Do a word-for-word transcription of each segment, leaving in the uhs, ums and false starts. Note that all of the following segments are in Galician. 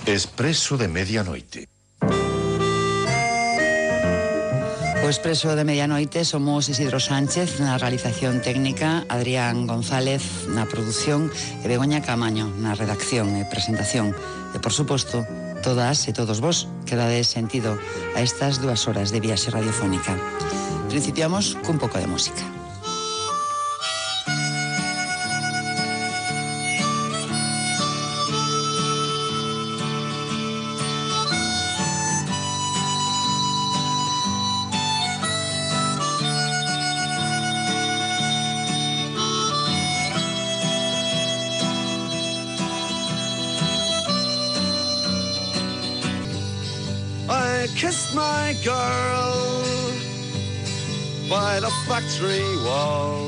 Expreso de medianoite. O Expreso de medianoite somos Isidro Sánchez na realización técnica, Adrián González na produción e Begoña Camaño na redacción e presentación. E, por suposto, todas e todos vos que dades sentido a estas dúas horas de viaxe radiofónica. Principiamos cun pouco de música. Kiss my girl by the factory wall.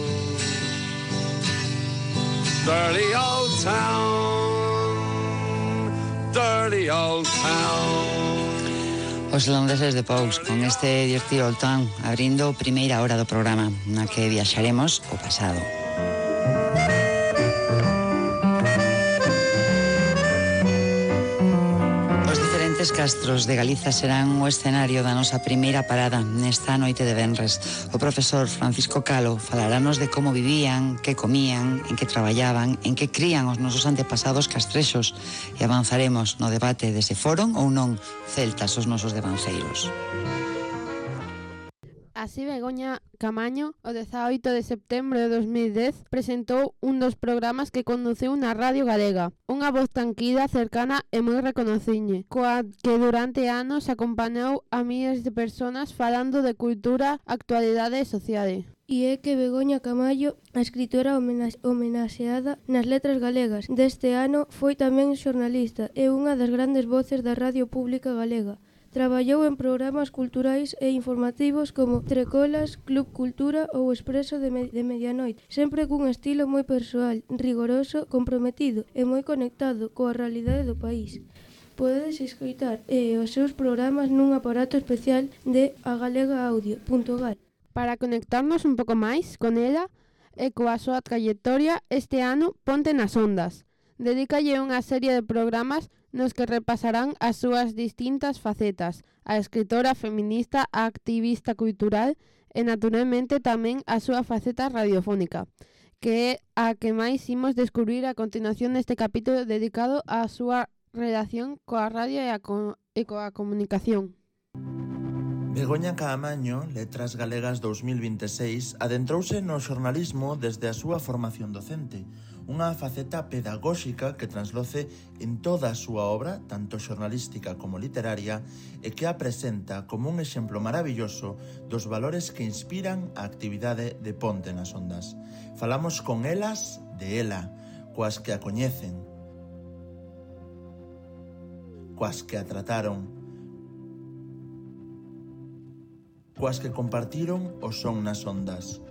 Dirty old town, dirty old town. Os irlandeses de Pous con este Dirty Old Town abrindo primeira hora do programa na que viaxaremos ao pasado. Castros de Galiza serán o escenario da nosa primeira parada nesta noite de venres. O profesor Francisco Calo falaranos de como vivían, que comían, en que traballaban, en que crían os nosos antepasados castrexos e avanzaremos no debate de se foron ou non celtas os nosos devanceiros. Así, Begoña Camaño, o dezaoito de setembro de dos mil dez, presentou un dos programas que conduciu na Radio Galega. Unha voz tranquila, cercana e moi reconocible, coa que durante anos acompañou a miles de persoas falando de cultura, actualidade e sociedade. E é que Begoña Camaño, a escritora homenaxeada nas letras galegas deste ano, foi tamén xornalista e unha das grandes voces da Radio Pública Galega. Traballou en programas culturais e informativos como Trecolas, Club Cultura ou Expreso de, me de Medianoite, sempre cun estilo moi persoal, rigoroso, comprometido e moi conectado coa realidade do país. Podedes escoitar eh, os seus programas nun aparato especial de agalega audio punto gal. Para conectarnos un pouco máis con ela e coa súa trayectoria, este ano Ponte nas Ondas. Dedícalle unha serie de programas nos que repasarán as súas distintas facetas, a escritora feminista, a activista cultural e, naturalmente, tamén a súa faceta radiofónica, que é a que máis imos descubrir a continuación deste capítulo dedicado á súa relación coa radio e, a co e coa comunicación. Begoña Camaño, Letras Galegas dos mil veintiséis, adentrouse no xornalismo desde a súa formación docente, unha faceta pedagóxica que transloce en toda a súa obra, tanto xornalística como literaria, e que a presenta como un exemplo maravilloso dos valores que inspiran a actividade de Ponte nas Ondas. Falamos con elas de ela, coas que a coñecen, coas que a trataron, coas que compartiron o son nas ondas,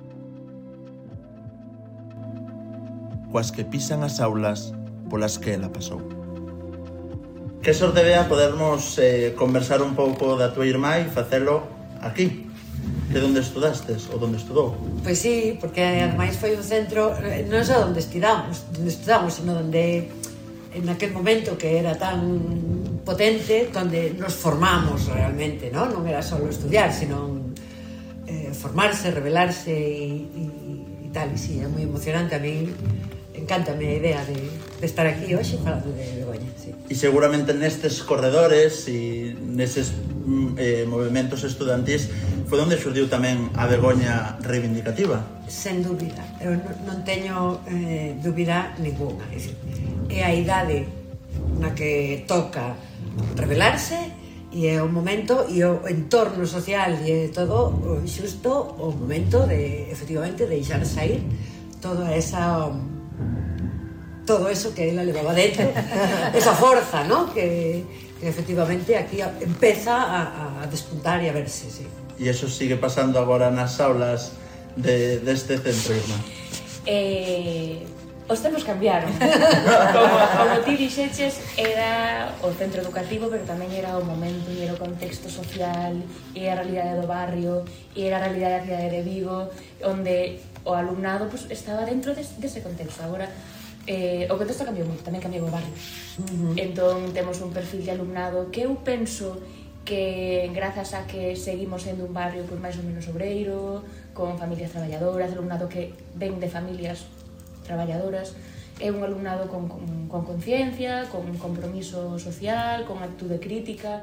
coas que pisan as aulas polas que ela pasou. Que sorte vea podermos eh, conversar un pouco da tua irmá e facelo aquí, que onde estudastes ou onde estudou. Pois sí, porque ademais foi un centro, non só onde estudamos, onde estudamos, sino onde en aquel momento que era tan potente, onde nos formamos realmente, non? Non era só estudiar, sino eh, formarse, revelarse e, e, e tal, e sí, é moi emocionante. A mí encántame a idea de, de estar aquí hoxe falando de Begoña, sí. E seguramente nestes corredores e neses eh, movimentos estudantis foi onde xurdiu tamén a Begoña reivindicativa. Sen dúbida, eu non teño eh, dúbida ninguna. É dicir, é a idade na que toca revelarse e é o momento e o entorno social e todo xusto o momento de, efectivamente, deixar sair toda esa todo eso que ela levaba dentro, esa forza, ¿no? Que, que efectivamente aquí empeza a, a despuntar e a verse, sí. E eso sigue pasando agora nas aulas de, deste centro, Irma? Eh... Os tempos cambiaron. Como, como ti dixeches, era o centro educativo, pero tamén era o momento, e era o contexto social, e era a realidade do barrio, e era a realidade da cidade de Vigo, onde o alumnado pues, estaba dentro des, dese contexto. Agora eh, o contexto cambiou moito, tamén cambiou o barrio. Uh-huh. Entón, temos un perfil de alumnado que eu penso que grazas a que seguimos sendo un barrio pois, máis ou menos obreiro, con familias traballadoras, alumnado que ven de familias traballadoras, é un alumnado con, con, con conciencia, con compromiso social, con actitude crítica.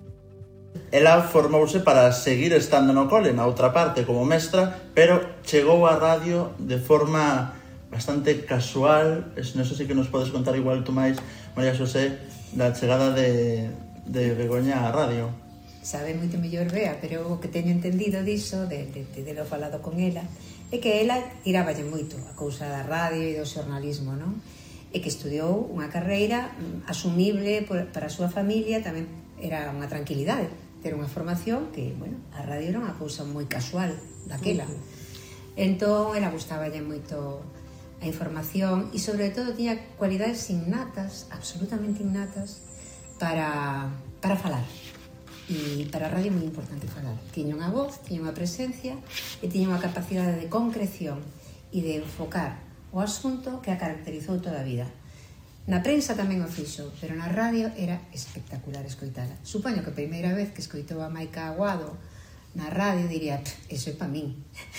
Ela formouse para seguir estando no cole, na outra parte, como mestra, pero chegou á radio de forma bastante casual. Non sei se que nos podes contar igual tú máis, María Xosé, da chegada de, de Begoña á radio. Sabe moito mellor Bea, pero o que teño entendido diso, de, de, de, de lo falado con ela, é que ela tiráballe moito a cousa da radio e do xornalismo, non? E que estudiou unha carreira asumible por, para a súa familia, tamén era unha tranquilidade ter unha formación que, bueno, a radio era unha cousa moi casual daquela. Uh-huh. Entón, ela gustaballe moito a información e, sobre todo, tiña cualidades innatas, absolutamente innatas, para, para falar. E para a radio é moi importante falar. Tiña unha voz, tiña unha presencia e tiña unha capacidade de concreción e de enfocar o asunto que a caracterizou toda a vida. Na prensa tamén o fixo, pero na radio era espectacular escoitala. Supoño que a primeira vez que escoitou a Maica Aguado na radio diría, eso é pa min.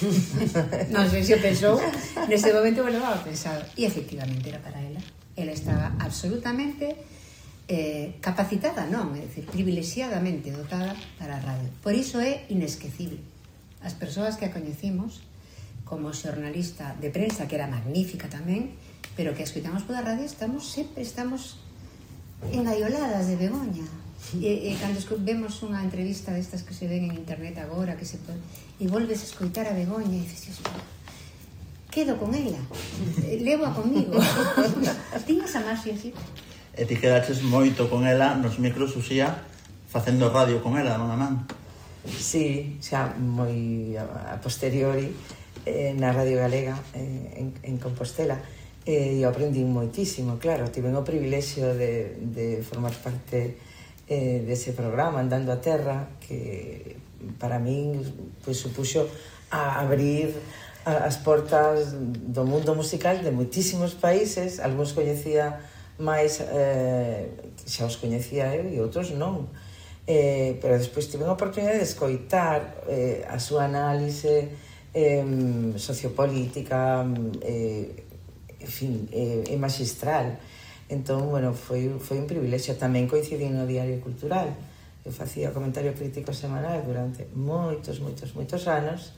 Non sei se o pensou, nese momento o levaba pensado. E efectivamente era para ela. Ela estaba absolutamente eh, capacitada, non, é dicir, privilexiadamente dotada para a radio. Por iso é inesquecible. As persoas que a coñecimos como xornalista de prensa, que era magnífica tamén, pero que escoitamos pola radio, estamos sempre estamos engaioladas de Begoña. E, e cando vemos unha entrevista destas que se ven en internet agora, que se pode, e volves a escoitar a Begoña e dices, quedo con ela, levo-a comigo. Tiñas a Marcia así? E ti quedaches moito con ela nos micros, Uxía, facendo radio con ela, non a man? Sí, xa moi a posteriori eh, na Radio Galega eh, en, en Compostela. E eu aprendi moitísimo, claro, tive o privilexio de, de formar parte eh, dese programa Andando a Terra, que para min pues, supuxo a abrir a, as portas do mundo musical de moitísimos países. Algúns coñecía máis, eh, xa os coñecía eu e outros non, eh, pero despois tive a oportunidade de escoitar eh, a súa análise eh, sociopolítica, eh, en fin, é, é magistral. Entón, bueno, foi, foi un privilexio. Tamén coincidín no Diario Cultural. Eu facía comentario crítico semanal durante moitos, moitos, moitos anos,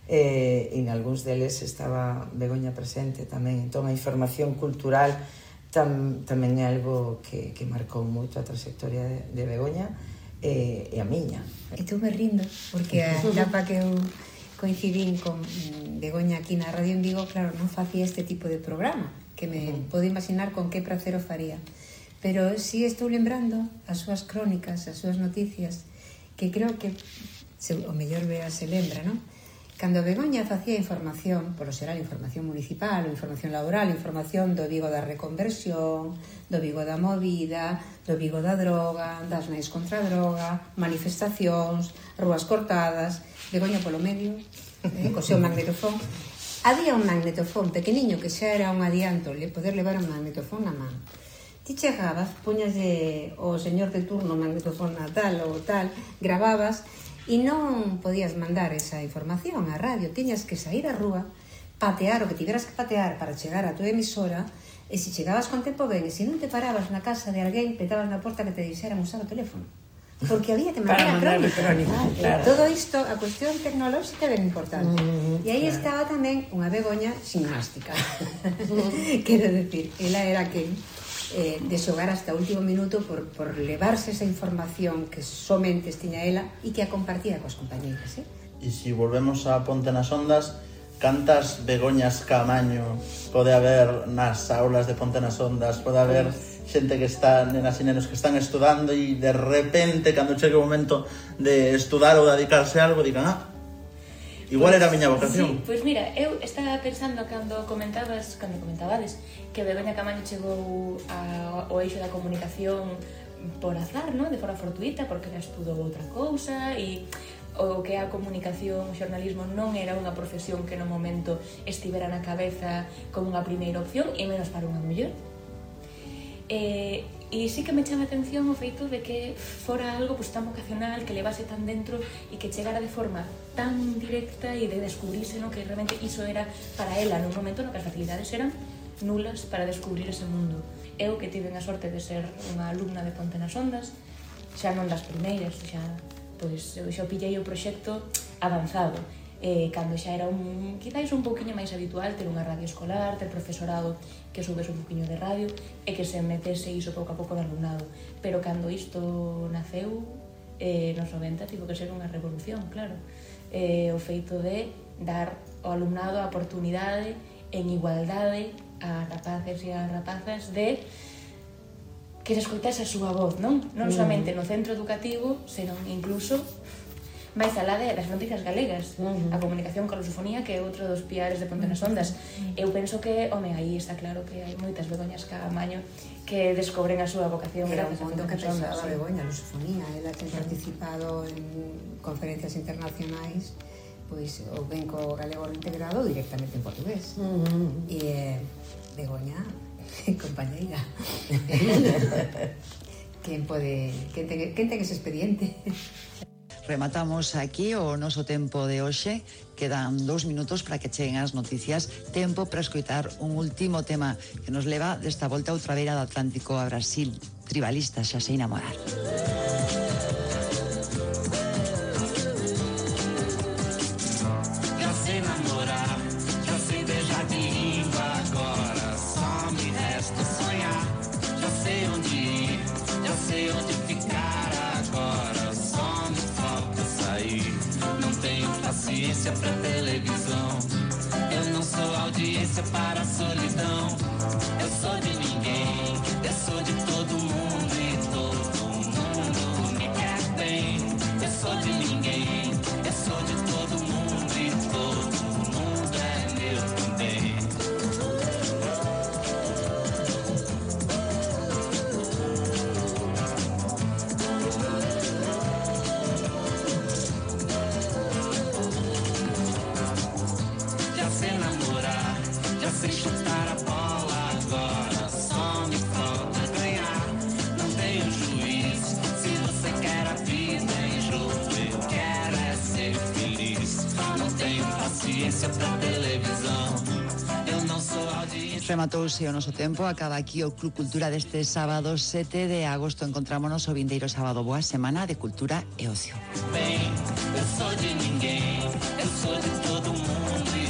e en algúns deles estaba Begoña presente tamén. Entón, a información cultural tam, tamén é algo que, que marcou moito a trayectoria de, de Begoña e, e a miña. E tu me rindo, porque a etapa que eu coincidín con Begoña aquí na Radio en Vigo, claro, non facía este tipo de programa, que me uh-huh. podo imaginar con que prazer o faría. Pero si estou lembrando as súas crónicas, as súas noticias, que creo que se, o mellor Bea se lembra, non? Cando Begoña facía información, polo xeral información municipal, ou información laboral, información do Vigo da reconversión, do Vigo da movida, do Vigo da droga, das neis contra a droga, manifestacións, rúas cortadas, Begoña polo medio, eh, co seu magnetofón. Había un magnetofón pequeniño que xa era un adianto le poder levar un magnetofón na man. Ti chegabas, puñaslle o señor de turno magnetofón a tal ou tal, grababas e non podías mandar esa información á radio. Tiñas que sair á rúa, patear o que tiveras que patear para chegar á tua emisora, e se chegabas con tempo ben, e se non te parabas na casa de alguén, petabas na porta que te dixeran usar o teléfono. Porque había que mandar a crónica. crónica claro. Todo isto, a cuestión tecnolóxica é ben importante. Mm, e aí claro. Estaba tamén unha Begoña ximnástica. Quero decir, ela era quen eh, de xogar hasta o último minuto por, por levarse esa información que somente tiña ela e que a compartía coas compañeras. Eh? E se volvemos a Ponte nas Ondas, cantas Begoñas Caamaño pode haber nas aulas de Ponte nas Ondas? Pode haber xente que está, nenas e nenos que están estudando e de repente, cando chegue o momento de estudar ou dedicarse a algo, digan, ah, igual pues, era a miña vocación. Sí, pois pues mira, eu estaba pensando cando comentabas, cando comentabades que Begoña Caamaño chegou a, ao eixo da comunicación por azar, ¿no? De forma fortuita, porque ela estudou outra cousa e o que a comunicación, o xornalismo non era unha profesión que no momento estivera na cabeza como unha primeira opción, e menos para unha muller. E, e sí que me chama a atención o feito de que fora algo pues, tan vocacional, que levase tan dentro e que chegara de forma tan directa e de descubrirse no que realmente iso era para ela nun momento no que as facilidades eran nulas para descubrir ese mundo. Eu que tive a sorte de ser unha alumna de Ponte nas Ondas, xa non das primeiras, xa, pois, eu xa pillei o proxecto avanzado. Eh, cando xa era un, quizáis un pouquiño máis habitual ter unha radio escolar, ter profesorado que soubese un pouquiño de radio e que se metese iso pouco a pouco no alumnado. Pero cando isto naceu, eh, nos noventa, tivo que ser unha revolución, claro. Eh, o feito de dar ao alumnado a oportunidade en igualdade a rapaces e a rapazas de que se escoitase a súa voz, non? Non somente no centro educativo, senón incluso máis alá das fronteiras galegas, uh-huh. a comunicación con a lusofonía, que é outro dos piares de Ponte nas Ondas. Uh-huh. Eu penso que, home, aí está claro que hai moitas Begoñas Caamaño que descobren a súa vocación grazas mundo a Ponte nas que Ondas. pensaba Begoña, a lusofonía, ela ten participado en conferencias internacionais, pois o ben co galego integrado directamente en portugués. Uh-huh. E eh, Begoña, compañeira. Quen pode, quen ten, quen ten ese expediente? Rematamos aquí o noso tempo de hoxe. Quedan dous minutos para que cheguen as noticias. Tempo para escoitar un último tema que nos leva desta volta a outra beira do Atlántico a Brasil. Tribalistas, xa sei namorar. Já sei namorar, já sei beijar de língua agora. Só me resta sonhar. Já sei onde ir, já sei onde ficar agora. Não tenho paciência pra televisão. Eu não sou audiência para a solidão. Eu sou de ninguém, eu sou de todo mundo e todo mundo me quer bem. Eu sou de ninguém, eu sou de todo mundo e todo mundo é meu também. Sei chutar a bola agora, só me falta ganhar. Não tenho juízo, se você quer a vida em jogo, eu quero é ser feliz. Não tenho paciência pra televisão, eu não sou audiência. Rematouse o noso tempo, acaba aquí o Club Cultura deste sábado sete de agosto. Encontrámonos o vindeiro sábado. Boa semana de cultura e ocio. Bem, eu sou de ninguém, eu sou de todo mundo.